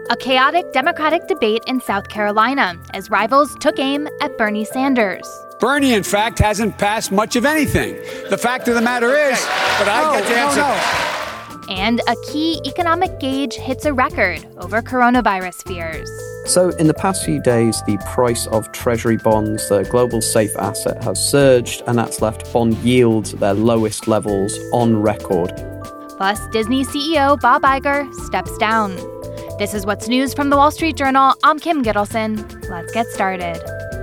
A chaotic Democratic debate in South Carolina as rivals took aim at Bernie Sanders. Bernie, in fact, hasn't passed much of anything. The fact of the matter is, but I get to answer. And a key economic gauge hits a record over coronavirus fears. So in the past few days, the price of Treasury bonds, the global safe asset, has surged, and that's left bond yields at their lowest levels on record. Plus, Disney CEO Bob Iger steps down. This is What's News from The Wall Street Journal. I'm Kim Gittleson. Let's get started.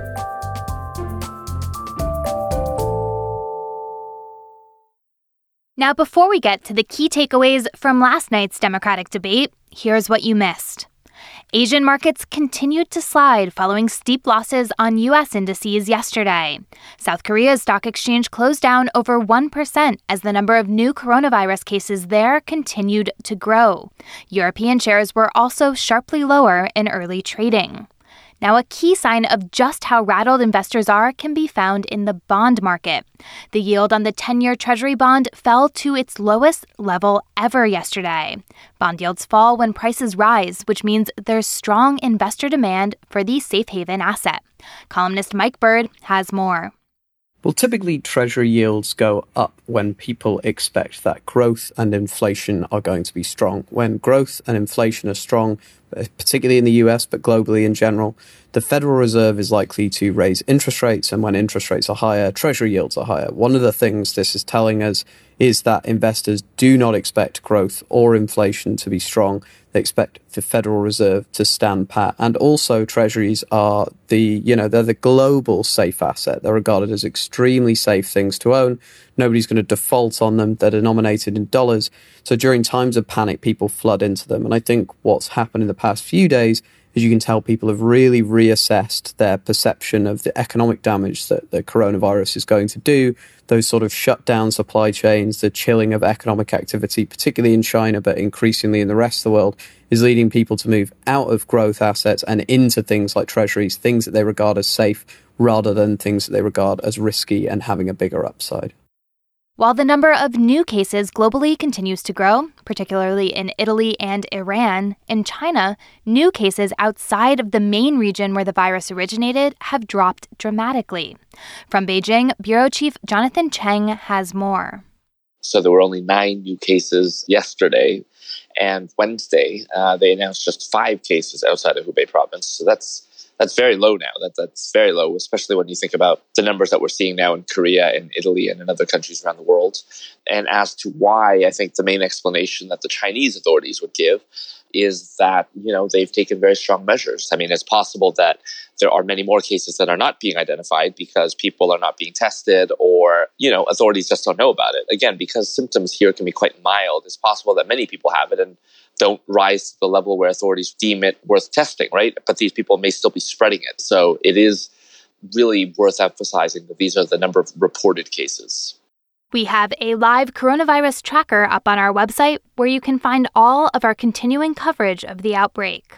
Now, before we get to the key takeaways from last night's Democratic debate, here's what you missed. Asian markets continued to slide following steep losses on U.S. indices yesterday. South Korea's stock exchange closed down over 1% as the number of new coronavirus cases there continued to grow. European shares were also sharply lower in early trading. Now, a key sign of just how rattled investors are can be found in the bond market. The yield on the 10-year Treasury bond fell to its lowest level ever yesterday. Bond yields fall when prices rise, which means there's strong investor demand for the safe haven asset. Columnist Mike Bird has more. Well, typically Treasury yields go up when people expect that growth and inflation are going to be strong. When growth and inflation are strong, particularly in the US, but globally in general, the Federal Reserve is likely to raise interest rates. And when interest rates are higher, Treasury yields are higher. One of the things this is telling us is that investors do not expect growth or inflation to be strong. They expect the Federal Reserve to stand pat. And also Treasuries are they're the global safe asset. They're regarded as extremely safe things to own. Nobody's going to default on them. They're denominated in dollars. So during times of panic, people flood into them. And I think what's happened in the past few days is you can tell people have really reassessed their perception of the economic damage that the coronavirus is going to do. Those sort of shut down supply chains, the chilling of economic activity, particularly in China, but increasingly in the rest of the world, is leading people to move out of growth assets and into things like treasuries, things that they regard as safe rather than things that they regard as risky and having a bigger upside. While the number of new cases globally continues to grow, particularly in Italy and Iran, in China, new cases outside of the main region where the virus originated have dropped dramatically. From Beijing, Bureau Chief Jonathan Cheng has more. So there were only 9 new cases yesterday, and Wednesday they announced just 5 cases outside of Hubei province. So that's very low now. That's very low, especially when you think about the numbers that we're seeing now in Korea and Italy and in other countries around the world. And as to why, I think the main explanation that the Chinese authorities would give is that, they've taken very strong measures. I mean, it's possible that there are many more cases that are not being identified because people are not being tested or, authorities just don't know about it. Again, because symptoms here can be quite mild, it's possible that many people have it and don't rise to the level where authorities deem it worth testing, right? But these people may still be spreading it. So it is really worth emphasizing that these are the number of reported cases. We have a live coronavirus tracker up on our website where you can find all of our continuing coverage of the outbreak.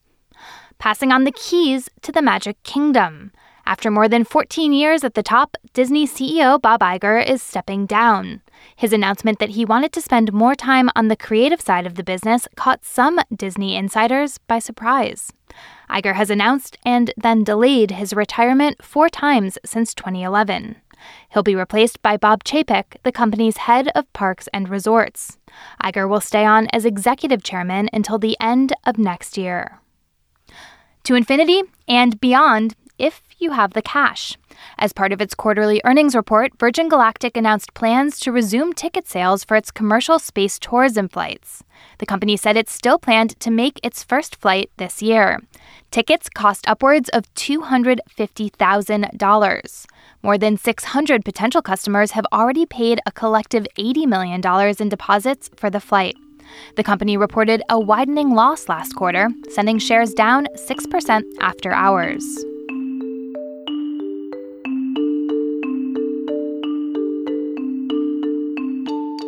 Passing on the keys to the Magic Kingdom. After more than 14 years at the top, Disney CEO Bob Iger is stepping down. His announcement that he wanted to spend more time on the creative side of the business caught some Disney insiders by surprise. Iger has announced and then delayed his retirement 4 times since 2011. He'll be replaced by Bob Chapek, the company's head of parks and resorts. Iger will stay on as executive chairman until the end of next year. To infinity and beyond, if you have the cash. As part of its quarterly earnings report, Virgin Galactic announced plans to resume ticket sales for its commercial space tourism flights. The company said it still planned to make its first flight this year. Tickets cost upwards of $250,000. More than 600 potential customers have already paid a collective $80 million in deposits for the flight. The company reported a widening loss last quarter, sending shares down 6% after hours.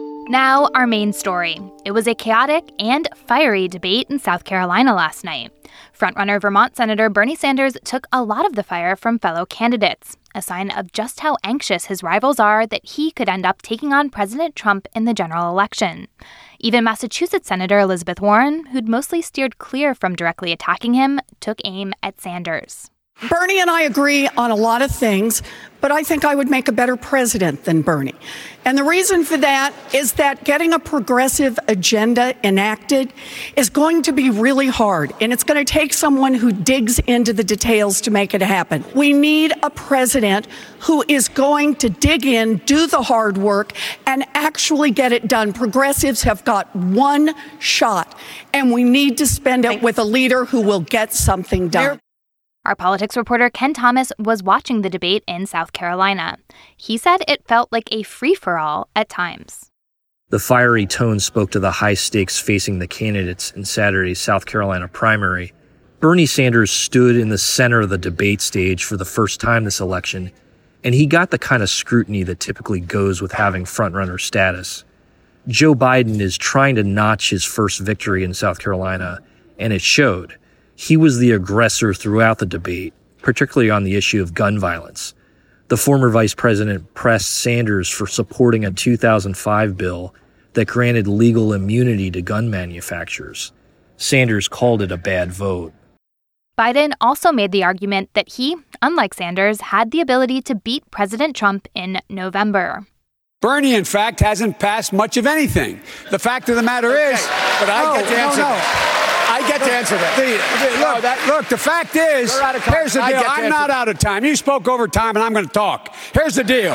Now, our main story. It was a chaotic and fiery debate in South Carolina last night. Frontrunner Vermont Senator Bernie Sanders took a lot of the fire from fellow candidates, a sign of just how anxious his rivals are that he could end up taking on President Trump in the general election. Even Massachusetts Senator Elizabeth Warren, who'd mostly steered clear from directly attacking him, took aim at Sanders. Bernie and I agree on a lot of things, but I think I would make a better president than Bernie. And the reason for that is that getting a progressive agenda enacted is going to be really hard, and it's going to take someone who digs into the details to make it happen. We need a president who is going to dig in, do the hard work, and actually get it done. Progressives have got one shot, and we need to spend it with a leader who will get something done. Our politics reporter Ken Thomas was watching the debate in South Carolina. He said it felt like a free-for-all at times. The fiery tone spoke to the high stakes facing the candidates in Saturday's South Carolina primary. Bernie Sanders stood in the center of the debate stage for the first time this election, and he got the kind of scrutiny that typically goes with having frontrunner status. Joe Biden is trying to notch his first victory in South Carolina, and it showed. He was the aggressor throughout the debate, particularly on the issue of gun violence. The former vice president pressed Sanders for supporting a 2005 bill that granted legal immunity to gun manufacturers. Sanders called it a bad vote. Biden also made the argument that he, unlike Sanders, had the ability to beat President Trump in November. Bernie, in fact, hasn't passed much of anything. The fact of the matter is, but I get to answer that. I get to answer that. Look, the fact is, here's the deal. I'm not out of time. You spoke over time, and I'm going to talk. Here's the deal.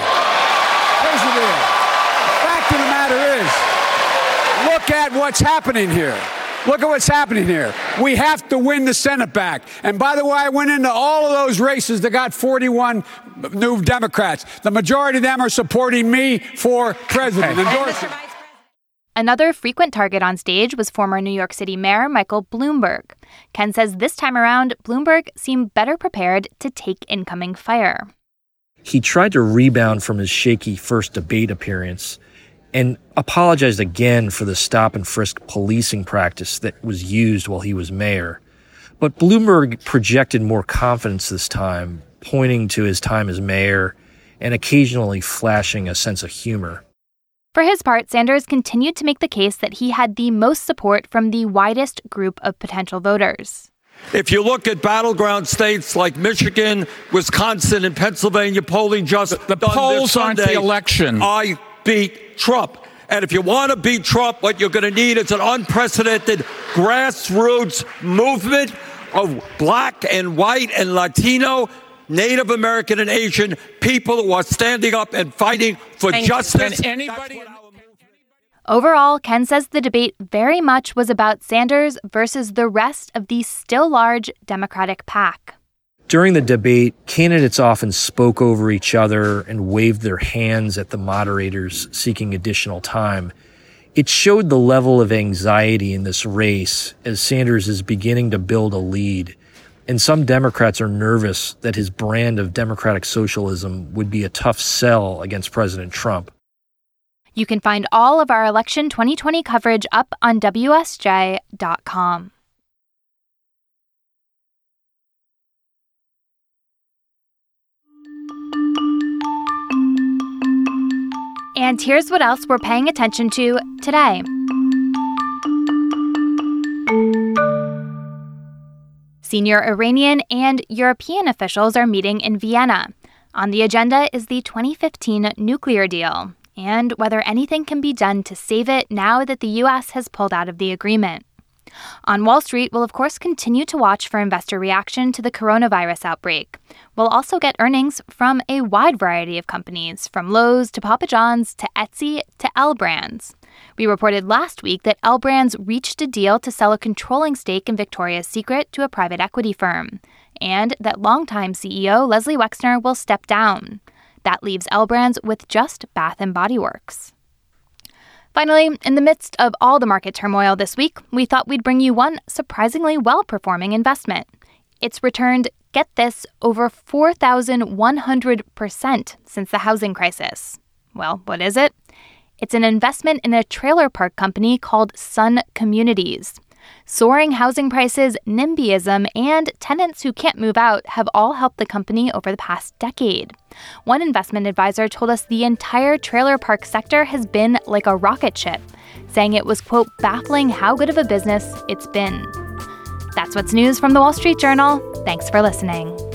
The fact of the matter is, look at what's happening here. Look at what's happening here. We have to win the Senate back. And by the way, I went into all of those races that got 41 new Democrats. The majority of them are supporting me for president. Another frequent target on stage was former New York City Mayor Michael Bloomberg. Ken says this time around, Bloomberg seemed better prepared to take incoming fire. He tried to rebound from his shaky first debate appearance and apologized again for the stop-and-frisk policing practice that was used while he was mayor. But Bloomberg projected more confidence this time, pointing to his time as mayor and occasionally flashing a sense of humor. For his part, Sanders continued to make the case that he had the most support from the widest group of potential voters. If you look at battleground states like Michigan, Wisconsin, and Pennsylvania, polling just the polls aren't the election. I beat Trump. And if you want to beat Trump, what you're going to need is an unprecedented grassroots movement of black and white and Latino, Native American and Asian people who are standing up and fighting for justice. Overall, Ken says the debate very much was about Sanders versus the rest of the still large Democratic pack. During the debate, candidates often spoke over each other and waved their hands at the moderators seeking additional time. It showed the level of anxiety in this race as Sanders is beginning to build a lead. And some Democrats are nervous that his brand of democratic socialism would be a tough sell against President Trump. You can find all of our election 2020 coverage up on WSJ.com. And here's what else we're paying attention to today. Senior Iranian and European officials are meeting in Vienna. On the agenda is the 2015 nuclear deal and whether anything can be done to save it now that the U.S. has pulled out of the agreement. On Wall Street, we'll of course continue to watch for investor reaction to the coronavirus outbreak. We'll also get earnings from a wide variety of companies, from Lowe's to Papa John's to Etsy to L Brands. We reported last week that L Brands reached a deal to sell a controlling stake in Victoria's Secret to a private equity firm, and that longtime CEO Leslie Wexner will step down. That leaves L Brands with just Bath & Body Works. Finally, in the midst of all the market turmoil this week, we thought we'd bring you one surprisingly well-performing investment. It's returned, get this, over 4,100% since the housing crisis. Well, what is it? It's an investment in a trailer park company called Sun Communities. Soaring housing prices, NIMBYism, and tenants who can't move out have all helped the company over the past decade. One investment advisor told us the entire trailer park sector has been like a rocket ship, saying it was, quote, baffling how good of a business it's been. That's what's news from the Wall Street Journal. Thanks for listening.